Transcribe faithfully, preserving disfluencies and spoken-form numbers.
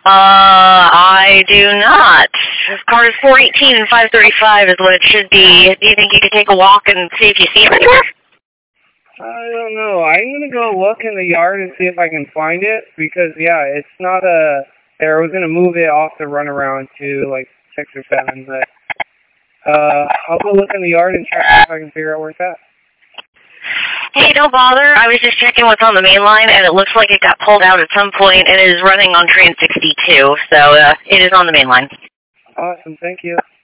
Uh, I do not. This car is four eighteen and five thirty-five is what it should be. Do you think you could take a walk and see if you see it anywhere? I don't know. I'm going to go look in the yard and see if I can find it, because, yeah, it's not a... I was going to move it off the runaround to, like, six or seven, but... Uh, I'll go look in the yard and try to see if I can figure out where it's at. Hey, don't bother. I was just checking what's on the main line, and it looks like it got pulled out at some point and is running on train sixty-two, so uh, it is on the main line. Awesome. Thank you.